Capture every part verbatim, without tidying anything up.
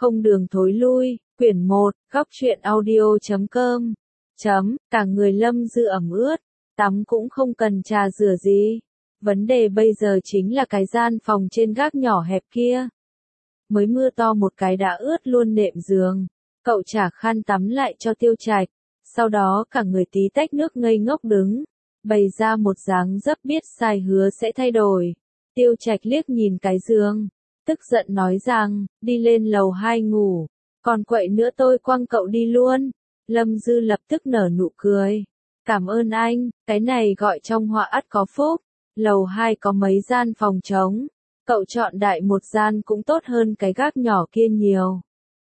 Không đường thối lui, quyển một, góc truyện audio chấm com. Chấm, cả người Lâm Dư ẩm ướt, tắm cũng không cần trà rửa gì. Vấn đề bây giờ chính là cái gian phòng trên gác nhỏ hẹp kia. Mới mưa to một cái đã ướt luôn nệm giường. Cậu trả khăn tắm lại cho Tiêu Trạch. Sau đó cả người tí tách nước ngây ngốc đứng. Bày ra một dáng dấp biết sai hứa sẽ thay đổi. Tiêu Trạch liếc nhìn cái giường. Tức giận nói rằng, đi lên lầu hai ngủ. Còn quậy nữa tôi quăng cậu đi luôn. Lâm Dư lập tức nở nụ cười. Cảm ơn anh, cái này gọi trong họa ắt có phúc. Lầu hai có mấy gian phòng trống. Cậu chọn đại một gian cũng tốt hơn cái gác nhỏ kia nhiều.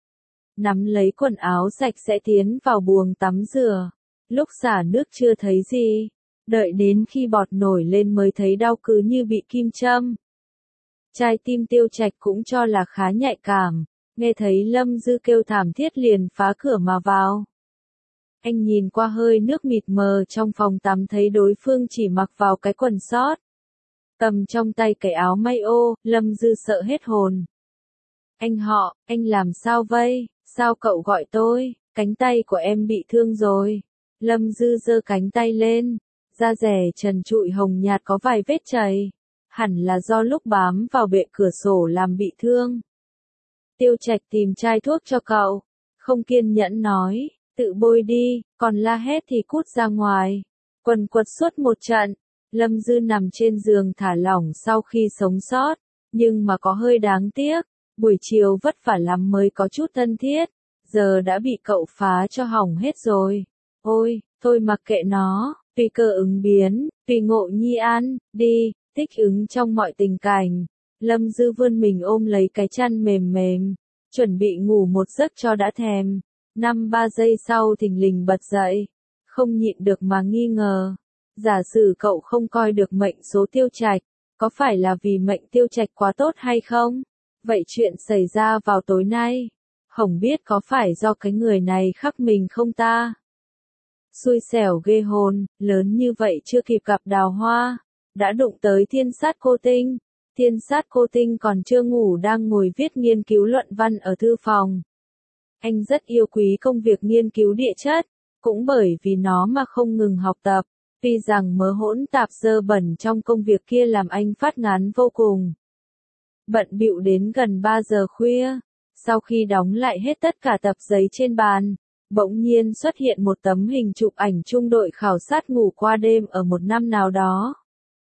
Nắm lấy quần áo sạch sẽ tiến vào buồng tắm rửa. Lúc xả nước chưa thấy gì. Đợi đến khi bọt nổi lên mới thấy đau cứ như bị kim châm. Trái tim Tiêu Trạch cũng cho là khá nhạy cảm. Nghe thấy Lâm Dư kêu thảm thiết liền phá cửa mà vào. Anh nhìn qua hơi nước mịt mờ trong phòng tắm thấy đối phương chỉ mặc vào cái quần sót. Cầm trong tay cái áo may ô, Lâm Dư sợ hết hồn. Anh họ, anh làm sao vậy? Sao cậu gọi tôi? Cánh tay của em bị thương rồi. Lâm Dư giơ cánh tay lên. Da rẻ trần trụi hồng nhạt có vài vết chảy. Hẳn là do lúc bám vào bệ cửa sổ làm bị thương. Tiêu Trạch tìm chai thuốc cho cậu. Không kiên nhẫn nói, tự bôi đi, còn la hét thì cút ra ngoài. Quần quật suốt một trận. Lâm Dư nằm trên giường thả lỏng sau khi sống sót. Nhưng mà có hơi đáng tiếc. Buổi chiều vất vả lắm mới có chút thân thiết. Giờ đã bị cậu phá cho hỏng hết rồi. Ôi, thôi mặc kệ nó. Tùy cơ ứng biến, tùy ngộ nhi an, đi, thích ứng trong mọi tình cảnh. Lâm Dư vươn mình ôm lấy cái chăn mềm mềm, chuẩn bị ngủ một giấc cho đã thèm. Năm ba giây sau thình lình bật dậy, không nhịn được mà nghi ngờ. Giả sử cậu không coi được mệnh số Tiêu Trạch, có phải là vì mệnh Tiêu Trạch quá tốt hay không? Vậy chuyện xảy ra vào tối nay, không biết có phải do cái người này khắc mình không ta? Xui xẻo ghê hồn, lớn như vậy chưa kịp gặp Đào Hoa, đã đụng tới Thiên Sát Cô Tinh. Thiên Sát Cô Tinh còn chưa ngủ đang ngồi viết nghiên cứu luận văn ở thư phòng. Anh rất yêu quý công việc nghiên cứu địa chất, cũng bởi vì nó mà không ngừng học tập, tuy rằng mớ hỗn tạp dơ bẩn trong công việc kia làm anh phát ngán vô cùng. Bận bịu đến gần ba giờ khuya, sau khi đóng lại hết tất cả tập giấy trên bàn, bỗng nhiên xuất hiện một tấm hình chụp ảnh chung đội khảo sát ngủ qua đêm ở một năm nào đó.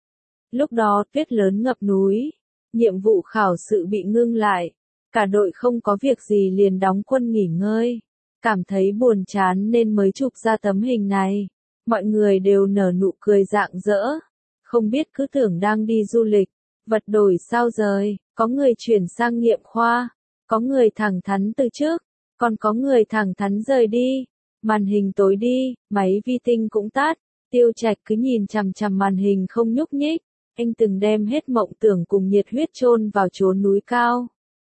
Lúc đó tuyết lớn ngập núi, nhiệm vụ khảo sự bị ngưng lại, cả đội không có việc gì liền đóng quân nghỉ ngơi, cảm thấy buồn chán nên mới chụp ra tấm hình này. Mọi người đều nở nụ cười rạng rỡ, không biết cứ tưởng đang đi du lịch, vật đổi sao rời, có người chuyển sang nghiệm khoa, có người thẳng thắn từ trước. Còn có người thẳng thắn rời đi, màn hình tối đi, máy vi tinh cũng tắt, Tiêu Trạch cứ nhìn chằm chằm màn hình không nhúc nhích, anh từng đem hết mộng tưởng cùng nhiệt huyết chôn vào chốn núi cao.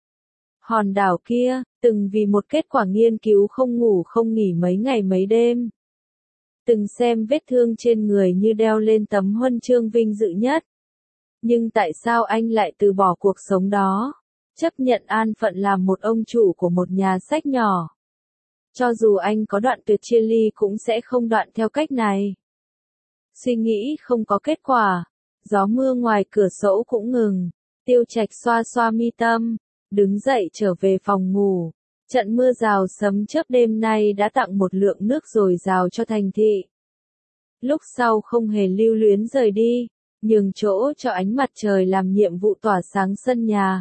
Hòn đảo kia, từng vì một kết quả nghiên cứu không ngủ không nghỉ mấy ngày mấy đêm. Từng xem vết thương trên người như đeo lên tấm huân chương vinh dự nhất. Nhưng tại sao anh lại từ bỏ cuộc sống đó? Chấp nhận an phận làm một ông chủ của một nhà sách nhỏ. Cho dù anh có đoạn tuyệt chia ly cũng sẽ không đoạn theo cách này. Suy nghĩ không có kết quả, gió mưa ngoài cửa sổ cũng ngừng. Tiêu Trạch xoa xoa mi tâm, đứng dậy trở về phòng ngủ. Trận mưa rào sấm chớp đêm nay đã tặng một lượng nước dồi dào cho thành thị. Lúc sau không hề lưu luyến rời đi, nhường chỗ cho ánh mặt trời làm nhiệm vụ tỏa sáng sân nhà.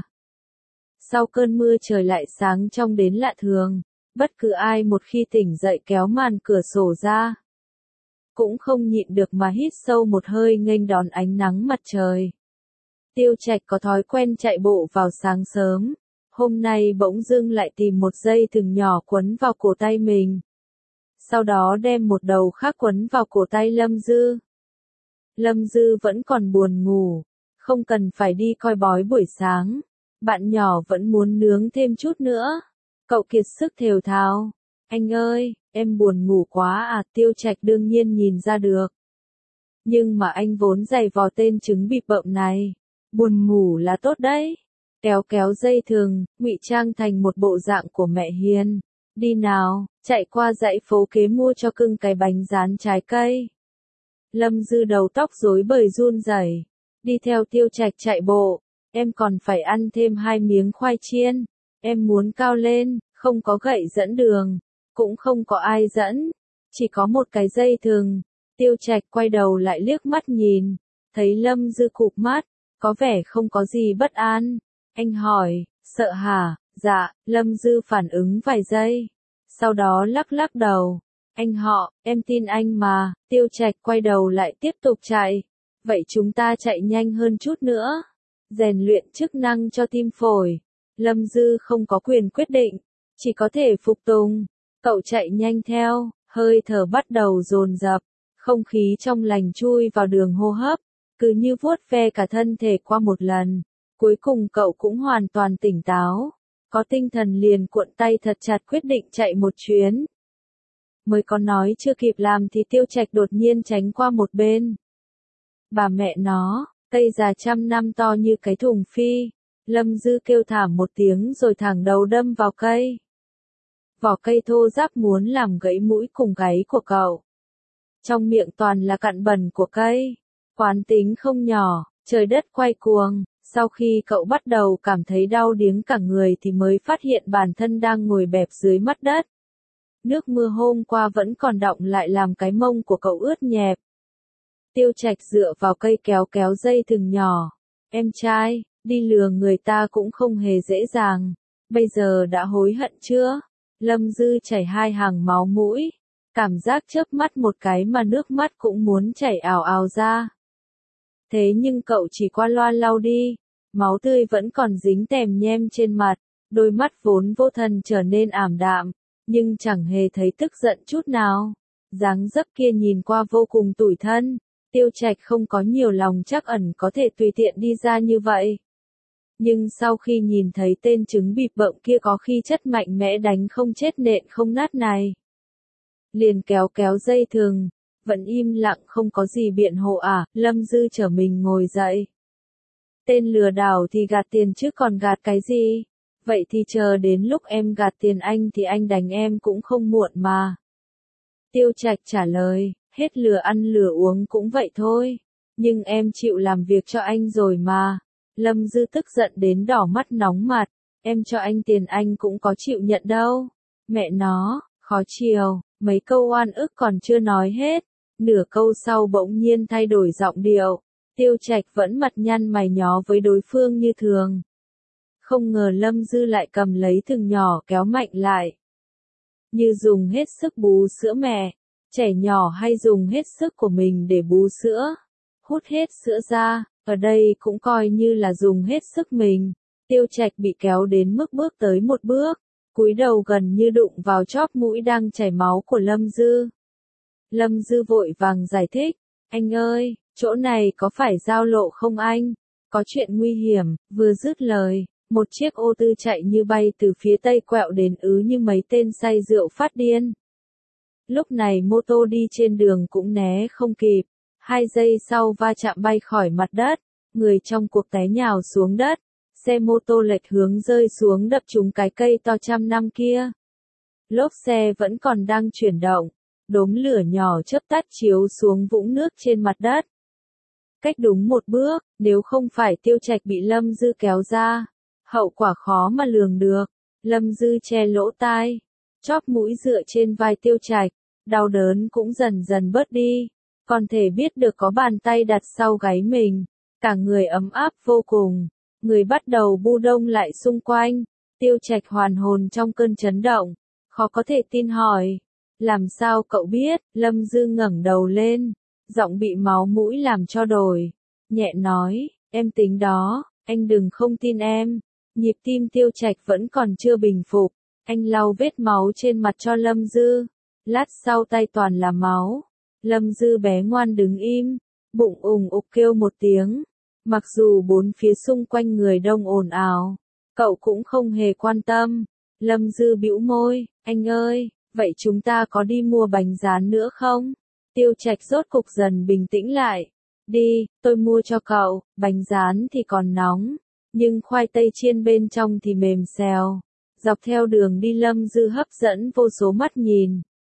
Sau cơn mưa trời lại sáng trong đến lạ thường, bất cứ ai một khi tỉnh dậy kéo màn cửa sổ ra, cũng không nhịn được mà hít sâu một hơi nghênh đón ánh nắng mặt trời. Tiêu Trạch có thói quen chạy bộ vào sáng sớm, hôm nay bỗng dưng lại tìm một dây thừng nhỏ quấn vào cổ tay mình. Sau đó đem một đầu khác quấn vào cổ tay Lâm Dư. Lâm Dư vẫn còn buồn ngủ, không cần phải đi coi bói buổi sáng. Bạn nhỏ vẫn muốn nướng thêm chút nữa. Cậu kiệt sức thều thào. Anh ơi, em buồn ngủ quá à? Tiêu Trạch đương nhiên nhìn ra được. Nhưng mà anh vốn giày vò tên trứng bịp bợm này. Buồn ngủ là tốt đấy. kéo kéo dây thừng, ngụy trang thành một bộ dạng của mẹ hiền. Đi nào, chạy qua dãy phố kế mua cho cưng cái bánh rán trái cây. Lâm Dư đầu tóc rối bời run rẩy, đi theo Tiêu Trạch chạy bộ, em còn phải ăn thêm hai miếng khoai chiên, em muốn cao lên, không có gậy dẫn đường, cũng không có ai dẫn, chỉ có một cái dây thừng. Tiêu Trạch quay đầu lại liếc mắt nhìn, thấy Lâm Dư cụp mắt, có vẻ không có gì bất an. Anh hỏi, sợ hả? Dạ, Lâm Dư phản ứng vài giây, sau đó lắc lắc đầu. Anh họ, em tin anh mà. Tiêu Trạch quay đầu lại tiếp tục chạy. Vậy chúng ta chạy nhanh hơn chút nữa, rèn luyện chức năng cho tim phổi. Lâm Dư không có quyền quyết định, chỉ có thể phục tùng. Cậu chạy nhanh theo, hơi thở bắt đầu dồn dập, không khí trong lành chui vào đường hô hấp, cứ như vuốt ve cả thân thể qua một lần. Cuối cùng cậu cũng hoàn toàn tỉnh táo, có tinh thần liền cuộn tay thật chặt quyết định chạy một chuyến. Mới có nói chưa kịp làm thì Tiêu Trạch đột nhiên tránh qua một bên. Bà mẹ nó, cây già trăm năm to như cái thùng phi. Lâm Dư kêu thảm một tiếng rồi thẳng đầu đâm vào cây. Vỏ cây thô ráp muốn làm gãy mũi cùng gáy của cậu. Trong miệng toàn là cặn bẩn của cây. Quán tính không nhỏ, trời đất quay cuồng. Sau khi cậu bắt đầu cảm thấy đau điếng cả người thì mới phát hiện bản thân đang ngồi bẹp dưới mặt đất. Nước mưa hôm qua vẫn còn đọng lại làm cái mông của cậu ướt nhẹp. Tiêu Trạch dựa vào cây kéo kéo dây thừng nhỏ. Em trai, đi lừa người ta cũng không hề dễ dàng. Bây giờ đã hối hận chưa? Lâm Dư chảy hai hàng máu mũi. Cảm giác chớp mắt một cái mà nước mắt cũng muốn chảy ào ào ra. Thế nhưng cậu chỉ qua loa lau đi. Máu tươi vẫn còn dính tèm nhem trên mặt. Đôi mắt vốn vô thần trở nên ảm đạm. Nhưng chẳng hề thấy tức giận chút nào. Dáng dấp kia nhìn qua vô cùng tủi thân. Tiêu Trạch không có nhiều lòng chắc ẩn có thể tùy tiện đi ra như vậy. Nhưng sau khi nhìn thấy tên trứng bịp bợm kia có khi chất mạnh mẽ đánh không chết nện không nát này. Liền kéo kéo dây thừng, vẫn im lặng không có gì biện hộ à. Lâm Dư trở mình ngồi dậy. Tên lừa đảo thì gạt tiền chứ còn gạt cái gì? Vậy thì chờ đến lúc em gạt tiền anh thì anh đánh em cũng không muộn mà. Tiêu Trạch trả lời, hết lừa ăn lừa uống cũng vậy thôi. Nhưng em chịu làm việc cho anh rồi mà. Lâm Dư tức giận đến đỏ mắt nóng mặt. Em cho anh tiền anh cũng có chịu nhận đâu. Mẹ nó, khó chiều, mấy câu oan ức còn chưa nói hết. Nửa câu sau bỗng nhiên thay đổi giọng điệu. Tiêu Trạch vẫn mặt nhăn mày nhó với đối phương như thường. Không ngờ Lâm Dư lại cầm lấy thừng nhỏ kéo mạnh lại. Như dùng hết sức bú sữa mẹ. Trẻ nhỏ hay dùng hết sức của mình để bú sữa. Hút hết sữa ra, ở đây cũng coi như là dùng hết sức mình. Tiêu Trạch bị kéo đến mức bước tới một bước. Cúi đầu gần như đụng vào chóp mũi đang chảy máu của Lâm Dư. Lâm Dư vội vàng giải thích. Anh ơi, chỗ này có phải giao lộ không anh? Có chuyện nguy hiểm. Vừa dứt lời, một chiếc ô tô chạy như bay từ phía tây quẹo đến ứ như mấy tên say rượu phát điên. Lúc này mô tô đi trên đường cũng né không kịp. Hai giây sau va chạm bay khỏi mặt đất. Người trong cuộc té nhào xuống đất. Xe mô tô lệch hướng rơi xuống đập trúng cái cây to trăm năm kia. Lốp xe vẫn còn đang chuyển động. Đốm lửa nhỏ chớp tắt chiếu xuống vũng nước trên mặt đất. Cách đúng một bước, nếu không phải Tiêu Trạch bị Lâm Dư kéo ra, hậu quả khó mà lường được. Lâm Dư che lỗ tai, chóp mũi dựa trên vai Tiêu Trạch, đau đớn cũng dần dần bớt đi. Còn thể biết được có bàn tay đặt sau gáy mình, cả người ấm áp vô cùng. Người bắt đầu bu đông lại xung quanh. Tiêu Trạch hoàn hồn trong cơn chấn động, khó có thể tin hỏi. Làm sao cậu biết? Lâm Dư ngẩng đầu lên, giọng bị máu mũi làm cho đổi. Nhẹ nói, em tính đó, anh đừng không tin em. Nhịp tim Tiêu Trạch vẫn còn chưa bình phục. Anh lau vết máu trên mặt cho Lâm Dư. Lát sau tay toàn là máu. Lâm Dư bé ngoan đứng im, bụng ùng ục kêu một tiếng. Mặc dù bốn phía xung quanh người đông ồn ào, cậu cũng không hề quan tâm. Lâm Dư bĩu môi, anh ơi, vậy chúng ta có đi mua bánh rán nữa không? Tiêu Trạch rốt cục dần bình tĩnh lại. Đi, tôi mua cho cậu, bánh rán thì còn nóng. nhưng khoai tây chiên bên trong thì mềm xèo. Dọc theo đường đi Lâm Dư hấp dẫn vô số mắt nhìn.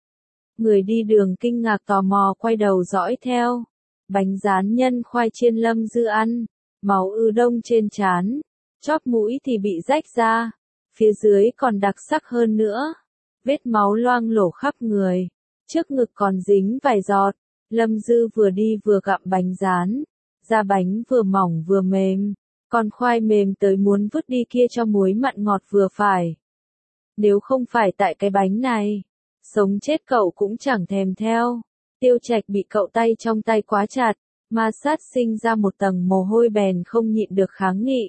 Người đi đường kinh ngạc tò mò quay đầu dõi theo. Bánh rán nhân khoai chiên Lâm Dư ăn, máu ư đông trên trán, chóp mũi thì bị rách ra, phía dưới còn đặc sắc hơn nữa. Vết máu loang lổ khắp người, trước ngực còn dính vài giọt. Lâm Dư vừa đi vừa gặm bánh rán, da bánh vừa mỏng vừa mềm, còn khoai mềm tới muốn vứt đi kia cho muối mặn ngọt vừa phải. Nếu không phải tại cái bánh này, sống chết cậu cũng chẳng thèm theo. Tiêu Trạch bị cậu tay trong tay quá chặt, ma sát sinh ra một tầng mồ hôi bèn không nhịn được kháng nghị.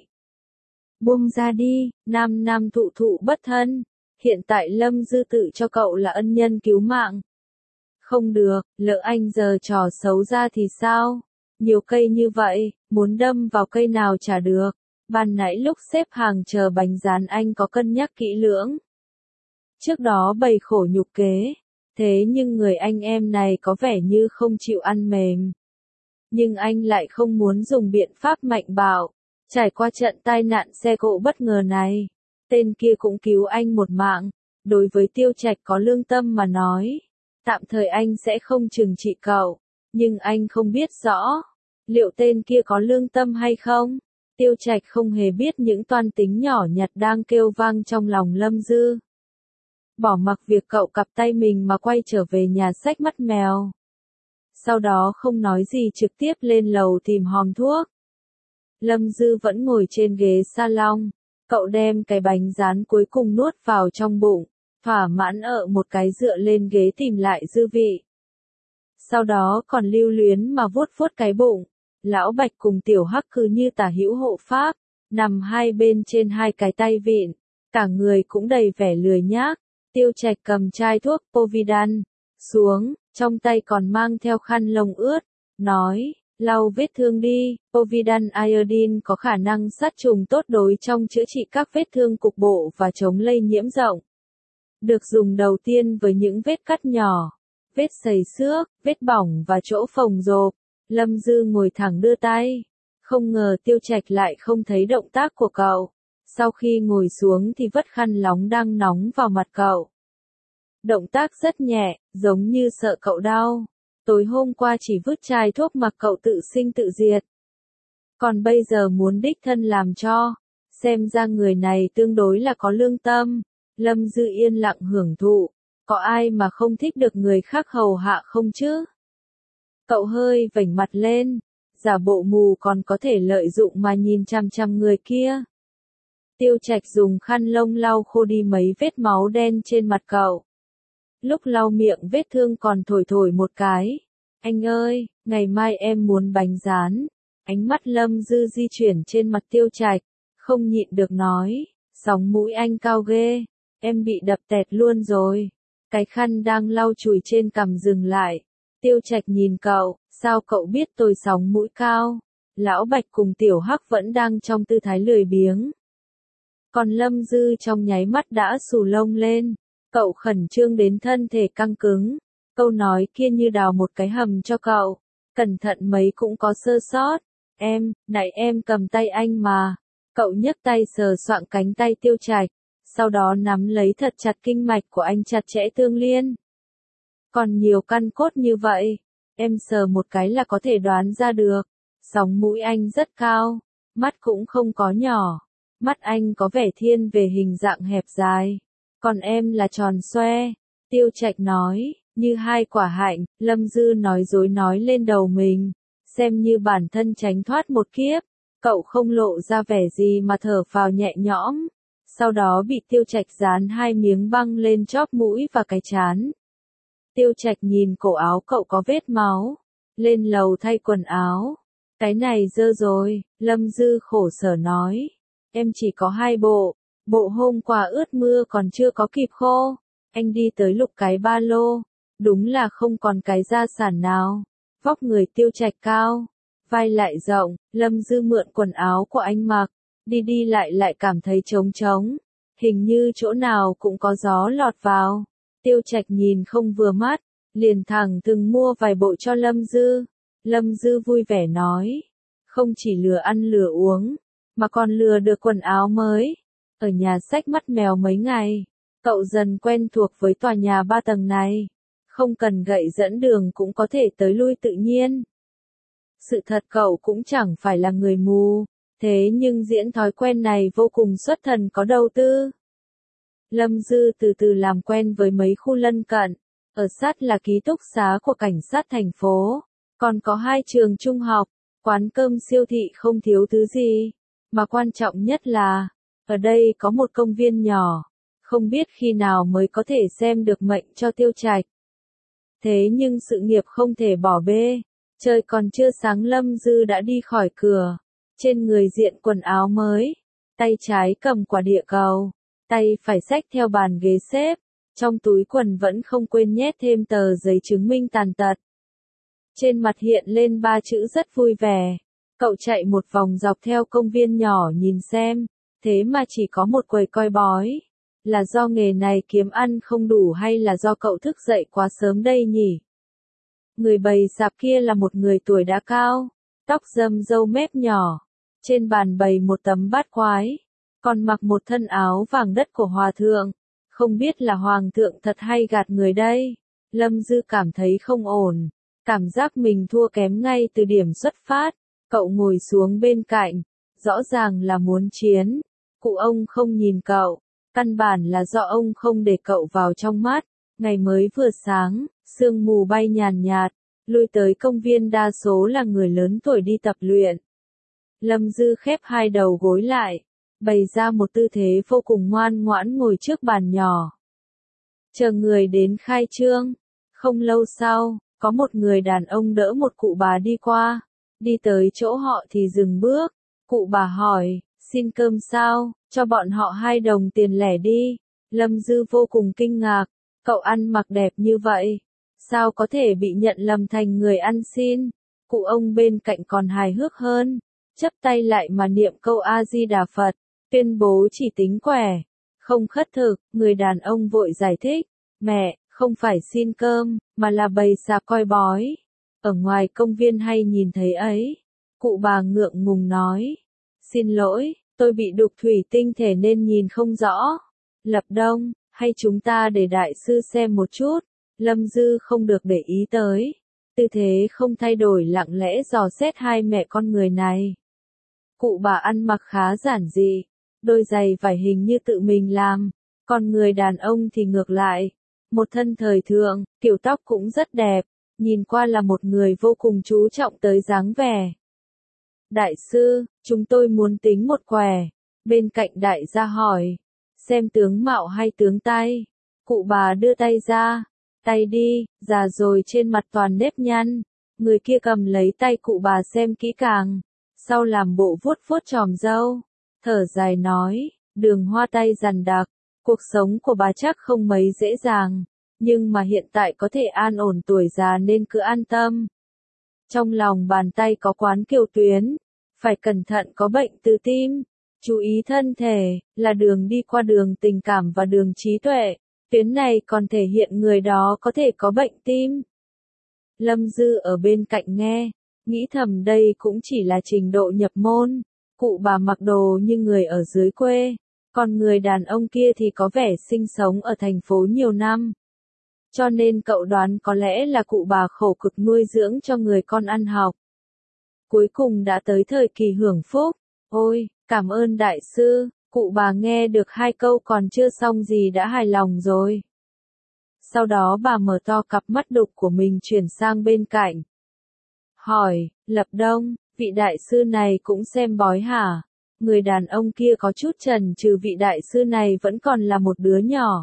Buông ra đi, nam nam thụ thụ bất thân, hiện tại Lâm Dư tự cho cậu là ân nhân cứu mạng. Không được, lỡ anh giờ trò xấu ra thì sao? Nhiều cây như vậy, muốn đâm vào cây nào chả được. Ban nãy lúc xếp hàng chờ bánh rán anh có cân nhắc kỹ lưỡng. Trước đó bày khổ nhục kế, thế nhưng người anh em này có vẻ như không chịu ăn mềm. Nhưng anh lại không muốn dùng biện pháp mạnh bạo. Trải qua trận tai nạn xe cộ bất ngờ này, tên kia cũng cứu anh một mạng. Đối với Tiêu Trạch có lương tâm mà nói, tạm thời anh sẽ không trừng trị cậu, nhưng anh không biết rõ, liệu tên kia có lương tâm hay không? Tiêu Trạch không hề biết những toan tính nhỏ nhặt đang kêu vang trong lòng Lâm Dư. Bỏ mặc việc cậu cặp tay mình mà quay trở về nhà xách mắt mèo. Sau đó không nói gì trực tiếp lên lầu tìm hòm thuốc. Lâm Dư vẫn ngồi trên ghế salon, cậu đem cái bánh rán cuối cùng nuốt vào trong bụng, thỏa mãn ở một cái dựa lên ghế tìm lại dư vị. Sau đó còn lưu luyến mà vuốt vuốt cái bụng. Lão Bạch cùng Tiểu Hắc cứ như tả hữu hộ pháp, nằm hai bên trên hai cái tay vịn, cả người cũng đầy vẻ lười nhác. Tiêu Trạch cầm chai thuốc Povidone xuống, trong tay còn mang theo khăn lông ướt, nói, lau vết thương đi, Povidone iodine có khả năng sát trùng tốt đối trong chữa trị các vết thương cục bộ và chống lây nhiễm rộng. Được dùng đầu tiên với những vết cắt nhỏ, vết sầy xước, vết bỏng và chỗ phồng rộp. Lâm Dư ngồi thẳng đưa tay, không ngờ Tiêu Trạch lại không thấy động tác của cậu. Sau khi ngồi xuống thì vất khăn lóng đang nóng vào mặt cậu. Động tác rất nhẹ, giống như sợ cậu đau. Tối hôm qua chỉ vứt chai thuốc mặc cậu tự sinh tự diệt. Còn bây giờ muốn đích thân làm cho. Xem ra người này tương đối là có lương tâm. Lâm Dư yên lặng hưởng thụ. Có ai mà không thích được người khác hầu hạ không chứ? Cậu hơi vểnh mặt lên. Giả bộ mù còn có thể lợi dụng mà nhìn chằm chằm người kia. Tiêu Trạch dùng khăn lông lau khô đi mấy vết máu đen trên mặt cậu. Lúc lau miệng vết thương còn thổi thổi một cái. Anh ơi, ngày mai em muốn bánh rán. Ánh mắt Lâm Dư di chuyển trên mặt Tiêu Trạch, không nhịn được nói, sóng mũi anh cao ghê, em bị đập tẹt luôn rồi. Cái khăn đang lau chùi trên cằm dừng lại. Tiêu Trạch nhìn cậu, sao cậu biết tôi sóng mũi cao? Lão Bạch cùng Tiểu Hắc vẫn đang trong tư thái lười biếng. Còn Lâm Dư trong nháy mắt đã xù lông lên, cậu khẩn trương đến thân thể căng cứng. Câu nói kia như đào một cái hầm cho cậu, cẩn thận mấy cũng có sơ sót. Em, nãy em cầm tay anh mà. Cậu nhấc tay sờ soạng cánh tay Tiêu Trạch, sau đó nắm lấy thật chặt kinh mạch của anh chặt chẽ tương liên. Còn nhiều căn cốt như vậy, em sờ một cái là có thể đoán ra được. Sóng mũi anh rất cao, mắt cũng không có nhỏ. Mắt anh có vẻ thiên về hình dạng hẹp dài, còn em là tròn xoe. Tiêu Trạch nói, như hai quả hạnh. Lâm Dư nói dối nói lên đầu mình, xem như bản thân tránh thoát một kiếp. Cậu không lộ ra vẻ gì mà thở phào nhẹ nhõm. Sau đó bị Tiêu Trạch dán hai miếng băng lên chóp mũi và cái trán. Tiêu Trạch nhìn cổ áo cậu có vết máu, lên lầu thay quần áo. Cái này dơ rồi, Lâm Dư khổ sở nói. Em chỉ có hai bộ, bộ hôm qua ướt mưa còn chưa có kịp khô. Anh đi tới lục cái ba lô, đúng là không còn cái gia sản nào. Vóc người Tiêu Trạch cao, vai lại rộng, Lâm Dư mượn quần áo của anh mặc, đi đi lại lại cảm thấy trống trống, hình như chỗ nào cũng có gió lọt vào. Tiêu Trạch nhìn không vừa mắt, liền thẳng từng mua vài bộ cho Lâm Dư. Lâm Dư vui vẻ nói, không chỉ lừa ăn lừa uống, mà còn lừa được quần áo mới. Ở nhà xách mắt mèo mấy ngày, cậu dần quen thuộc với tòa nhà ba tầng này. Không cần gậy dẫn đường cũng có thể tới lui tự nhiên. Sự thật cậu cũng chẳng phải là người mù, thế nhưng diễn thói quen này vô cùng xuất thần có đầu tư. Lâm Dư từ từ làm quen với mấy khu lân cận, ở sát là ký túc xá của cảnh sát thành phố, còn có hai trường trung học, quán cơm siêu thị không thiếu thứ gì, mà quan trọng nhất là, ở đây có một công viên nhỏ, không biết khi nào mới có thể xem được mệnh cho Tiêu Trạch. Thế nhưng sự nghiệp không thể bỏ bê, trời còn chưa sáng Lâm Dư đã đi khỏi cửa, trên người diện quần áo mới, tay trái cầm quả địa cầu, tay phải xách theo bàn ghế xếp, trong túi quần vẫn không quên nhét thêm tờ giấy chứng minh tàn tật. Trên mặt hiện lên ba chữ rất vui vẻ, cậu chạy một vòng dọc theo công viên nhỏ nhìn xem, thế mà chỉ có một quầy coi bói. Là do nghề này kiếm ăn không đủ hay là do cậu thức dậy quá sớm đây nhỉ? Người bày sạp kia là một người tuổi đã cao, tóc râm râu mép nhỏ, trên bàn bày một tấm bát quái, còn mặc một thân áo vàng đất của hòa thượng, không biết là hoàng thượng thật hay gạt người đây. Lâm Dư cảm thấy không ổn, cảm giác mình thua kém ngay từ điểm xuất phát, cậu ngồi xuống bên cạnh, rõ ràng là muốn chiến, cụ ông không nhìn cậu. Căn bản là do ông không để cậu vào trong mắt, ngày mới vừa sáng, sương mù bay nhàn nhạt, lui tới công viên đa số là người lớn tuổi đi tập luyện. Lâm Dư khép hai đầu gối lại, bày ra một tư thế vô cùng ngoan ngoãn ngồi trước bàn nhỏ. Chờ người đến khai trương, không lâu sau, có một người đàn ông đỡ một cụ bà đi qua, đi tới chỗ họ thì dừng bước, cụ bà hỏi, xin cơm sao? Cho bọn họ hai đồng tiền lẻ đi. Lâm Dư vô cùng kinh ngạc, cậu ăn mặc đẹp như vậy, sao có thể bị nhận lầm thành người ăn xin? Cụ ông bên cạnh còn hài hước hơn, chắp tay lại mà niệm câu A-di-đà Phật, tuyên bố chỉ tính quẻ, không khất thực. Người đàn ông vội giải thích, mẹ, không phải xin cơm, mà là bày sạp coi bói. Ở ngoài công viên hay nhìn thấy ấy. Cụ bà ngượng ngùng nói, xin lỗi. Tôi bị đục thủy tinh thể nên nhìn không rõ. Lập Đông, hay chúng ta để đại sư xem một chút. Lâm Dư không được để ý tới. Tư thế không thay đổi lặng lẽ dò xét hai mẹ con người này. Cụ bà ăn mặc khá giản dị, đôi giày vải hình như tự mình làm, còn người đàn ông thì ngược lại. Một thân thời thượng, kiểu tóc cũng rất đẹp, nhìn qua là một người vô cùng chú trọng tới dáng vẻ. Đại sư, chúng tôi muốn tính một quẻ. Bên cạnh đại gia hỏi, xem tướng mạo hay tướng tay. Cụ bà đưa tay ra, tay đi, già rồi trên mặt toàn nếp nhăn. Người kia cầm lấy tay cụ bà xem kỹ càng, sau làm bộ vuốt vuốt chòm râu, thở dài nói, đường hoa tay dằn đặc, cuộc sống của bà chắc không mấy dễ dàng, nhưng mà hiện tại có thể an ổn tuổi già nên cứ an tâm. Trong lòng bàn tay có quán kiều tuyến, phải cẩn thận có bệnh từ tim, chú ý thân thể, là đường đi qua đường tình cảm và đường trí tuệ, tuyến này còn thể hiện người đó có thể có bệnh tim. Lâm Dư ở bên cạnh nghe, nghĩ thầm đây cũng chỉ là trình độ nhập môn, cụ bà mặc đồ như người ở dưới quê, còn người đàn ông kia thì có vẻ sinh sống ở thành phố nhiều năm. Cho nên cậu đoán có lẽ là cụ bà khổ cực nuôi dưỡng cho người con ăn học. Cuối cùng đã tới thời kỳ hưởng phúc. Ôi, cảm ơn đại sư, cụ bà nghe được hai câu còn chưa xong gì đã hài lòng rồi. Sau đó bà mở to cặp mắt đục của mình chuyển sang bên cạnh. Hỏi, Lập Đông, vị đại sư này cũng xem bói hả? Người đàn ông kia có chút chần chừ, vị đại sư này vẫn còn là một đứa nhỏ.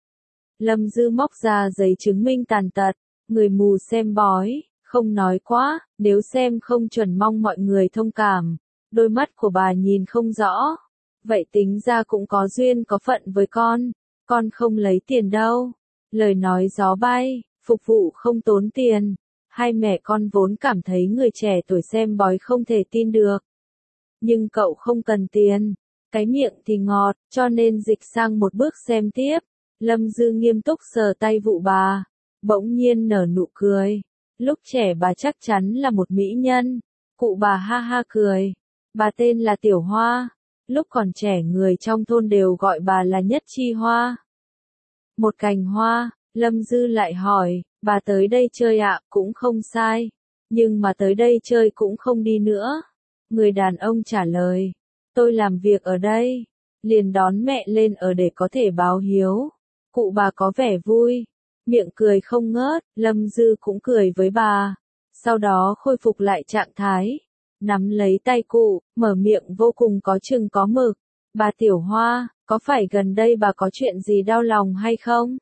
Lâm Dư móc ra giấy chứng minh tàn tật, người mù xem bói, không nói quá, nếu xem không chuẩn mong mọi người thông cảm. Đôi mắt của bà nhìn không rõ. Vậy tính ra cũng có duyên có phận với con, con không lấy tiền đâu. Lời nói gió bay, phục vụ không tốn tiền. Hai mẹ con vốn cảm thấy người trẻ tuổi xem bói không thể tin được. Nhưng cậu không cần tiền, cái miệng thì ngọt, cho nên dịch sang một bước xem tiếp. Lâm Dư nghiêm túc sờ tay vụ bà, bỗng nhiên nở nụ cười. Lúc trẻ bà chắc chắn là một mỹ nhân. Cụ bà ha ha cười, Bà tên là Tiểu Hoa, lúc còn trẻ người trong thôn đều gọi bà là Nhất Chi Hoa. Một cành hoa, Lâm Dư lại hỏi, bà tới đây chơi ạ, cũng không sai. Nhưng mà tới đây chơi cũng không đi nữa. Người đàn ông trả lời, tôi làm việc ở đây, liền đón mẹ lên ở để có thể báo hiếu. Cụ bà có vẻ vui, miệng cười không ngớt, Lâm Dư cũng cười với bà. Sau đó khôi phục lại trạng thái, nắm lấy tay cụ, mở miệng vô cùng có chừng có mực. Bà Tiểu Hoa, có phải gần đây bà có chuyện gì đau lòng hay không?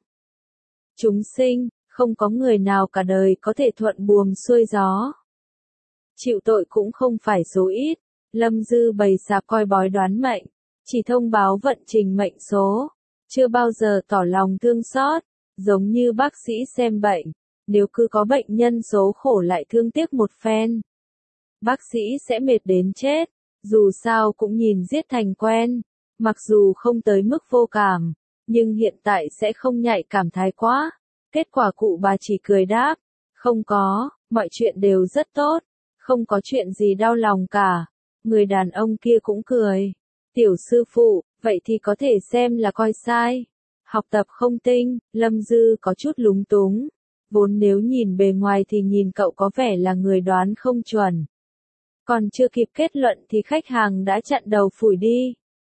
Chúng sinh, không có người nào cả đời có thể thuận buồm xuôi gió. Chịu tội cũng không phải số ít. Lâm Dư bày sạp coi bói đoán mệnh, chỉ thông báo vận trình mệnh số, chưa bao giờ tỏ lòng thương xót, giống như bác sĩ xem bệnh, nếu cứ có bệnh nhân số khổ lại thương tiếc một phen. Bác sĩ sẽ mệt đến chết, dù sao cũng nhìn giết thành quen, mặc dù không tới mức vô cảm, nhưng hiện tại sẽ không nhạy cảm thái quá. Kết quả cụ bà chỉ cười đáp, không có, mọi chuyện đều rất tốt, không có chuyện gì đau lòng cả. Người đàn ông kia cũng cười, tiểu sư phụ, vậy thì có thể xem là coi sai. Học tập không tinh, Lâm Dư có chút lúng túng, vốn nếu nhìn bề ngoài thì nhìn cậu có vẻ là người đoán không chuẩn. Còn chưa kịp kết luận thì khách hàng đã chặn đầu phủi đi.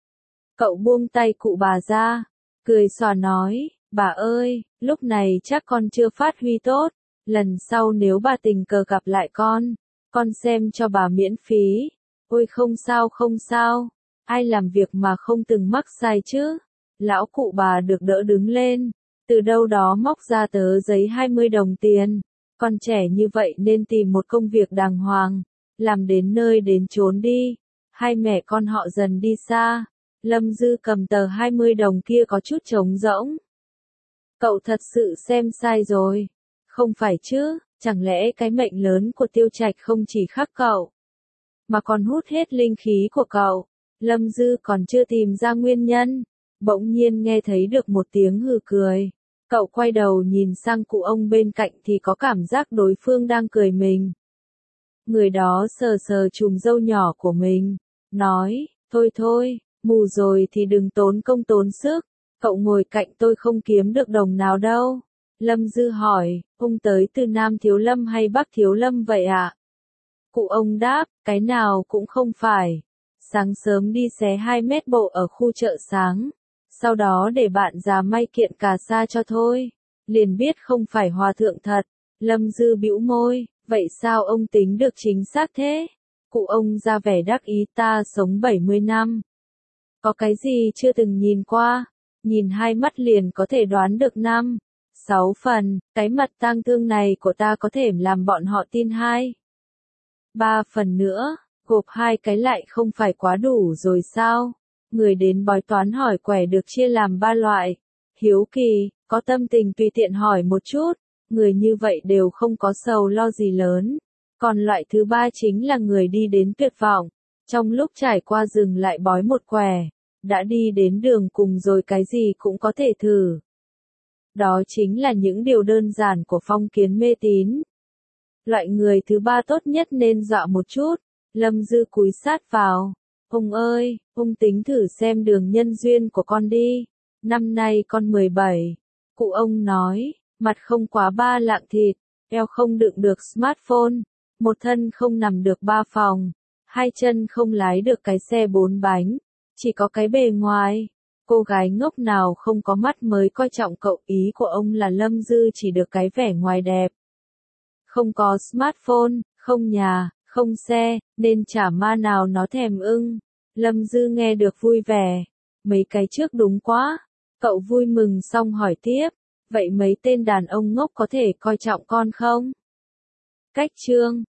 Cậu buông tay cụ bà ra, cười xòa nói, bà ơi, lúc này chắc con chưa phát huy tốt, lần sau nếu bà tình cờ gặp lại con, con xem cho bà miễn phí. Ôi không sao không sao, ai làm việc mà không từng mắc sai chứ. Lão cụ bà được đỡ đứng lên, từ đâu đó móc ra tờ giấy hai mươi đồng tiền. Con trẻ như vậy nên tìm một công việc đàng hoàng, làm đến nơi đến chốn đi. Hai mẹ con họ dần đi xa, Lâm Dư cầm tờ hai mươi đồng kia có chút trống rỗng. Cậu thật sự xem sai rồi. Không phải chứ, chẳng lẽ cái mệnh lớn của Tiêu Trạch không chỉ khắc cậu, mà còn hút hết linh khí của cậu. Lâm Dư còn chưa tìm ra nguyên nhân, bỗng nhiên nghe thấy được một tiếng hừ cười. Cậu quay đầu nhìn sang cụ ông bên cạnh thì có cảm giác đối phương đang cười mình. Người đó sờ sờ chùm râu nhỏ của mình, nói, thôi thôi, mù rồi thì đừng tốn công tốn sức, cậu ngồi cạnh tôi không kiếm được đồng nào đâu. Lâm Dư hỏi, ông tới từ Nam Thiếu Lâm hay Bắc Thiếu Lâm vậy ạ? Cụ ông đáp, cái nào cũng không phải. Sáng sớm đi xé hai mét bộ ở khu chợ sáng, sau đó để bạn già may kiện cà sa cho thôi. Liền biết không phải hòa thượng thật. Lâm Dư bĩu môi, vậy sao ông tính được chính xác thế? Cụ ông ra vẻ đắc ý, ta sống bảy mươi năm. Có cái gì chưa từng nhìn qua, nhìn hai mắt liền có thể đoán được năm, sáu phần, cái mặt tang thương này của ta có thể làm bọn họ tin hai, ba phần nữa, gộp hai cái lại không phải quá đủ rồi sao? Người đến bói toán hỏi quẻ được chia làm ba loại. Hiếu kỳ, có tâm tình tùy tiện hỏi một chút, người như vậy đều không có sầu lo gì lớn. Còn loại thứ ba chính là người đi đến tuyệt vọng, trong lúc trải qua rừng lại bói một quẻ, đã đi đến đường cùng rồi cái gì cũng có thể thử. Đó chính là những điều đơn giản của phong kiến mê tín. Loại người thứ ba tốt nhất nên dọa một chút. Lâm Dư cúi sát vào. Ông ơi, ông tính thử xem đường nhân duyên của con đi. Năm nay con mười bảy. Cụ ông nói, mặt không quá ba lạng thịt, eo không đựng được smartphone, một thân không nằm được ba phòng, hai chân không lái được cái xe bốn bánh, chỉ có cái bề ngoài. Cô gái ngốc nào không có mắt mới coi trọng cậu, ý của ông là Lâm Dư chỉ được cái vẻ ngoài đẹp. Không có smartphone, không nhà, không xe, nên chả ma nào nó thèm ưng. Lâm Dư nghe được vui vẻ. Mấy cái trước đúng quá. Cậu vui mừng xong hỏi tiếp. Vậy mấy tên đàn ông ngốc có thể coi trọng con không? Cách chương